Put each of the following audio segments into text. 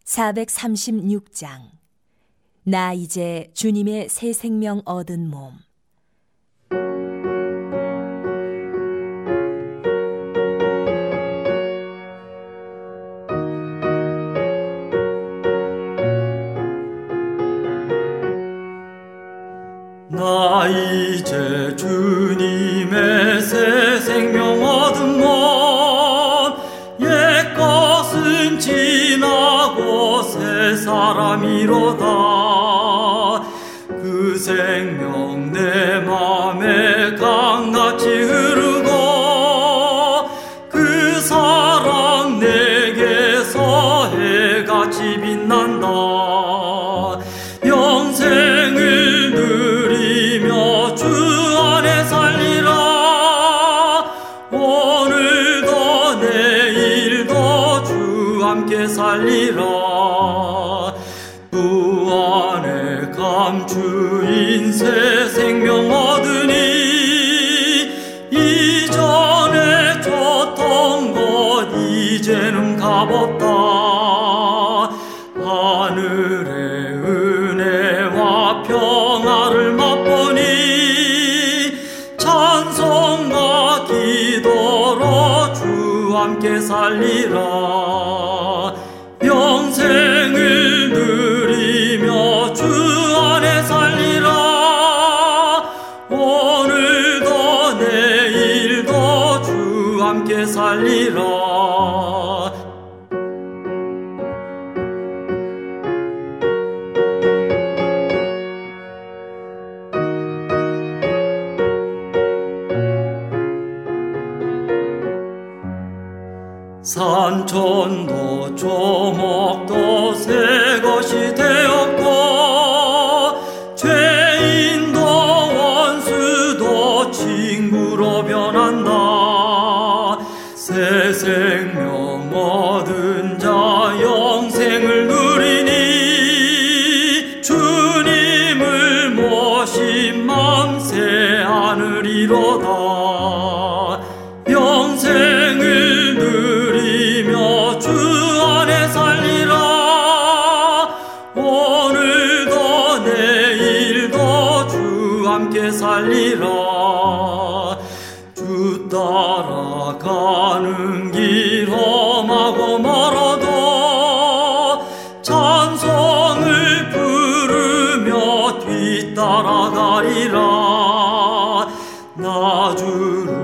436장. 나 이제 주님의 새 생명 얻은 몸. 나 이제 주님의 새 생명 얻은 몸, 옛것은 지나고 새 사람이로다. 그 생명 내 맘에 강같이 흐르고 그 사랑 내게서 해같이 빛난다. 영생을 누리며 주 안에 살리라. 오늘도 내일도 주 함께 살리라. 주 안에 감추인 새 생명 얻으니 이전에 줬던 것 이제는 값없다. 하늘의 은혜와 평화를 맛보니 찬송과 기도로 주 함께 살리라. 영생을 누리며 주 안에 살리라. 오늘도 내일도 주 함께 살리라. 산천도 조목도 새 것이 되었고 죄인도 원수도 친구로 변한다. 새 생명 얻은 자 영생을 누리니 주님을 모신 맘 새 하늘이로다. 영생을 누리며 주 안에 살리라. 오늘도 내일도 주 함께 살리라. 주 따라가는 길 험하고 멀어도 찬송을 부르며 뒤따라가리라. 나 주를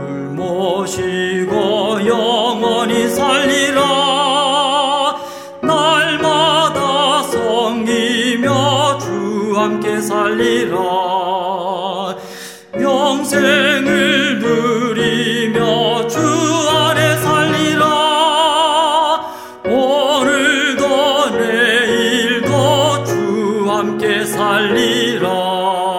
모시고 영원히 살리라. 날마다 섬기며 주 함께 살리라. 영생을 누리며 주 안에 살리라. 오늘도 내일도 주 함께 살리라.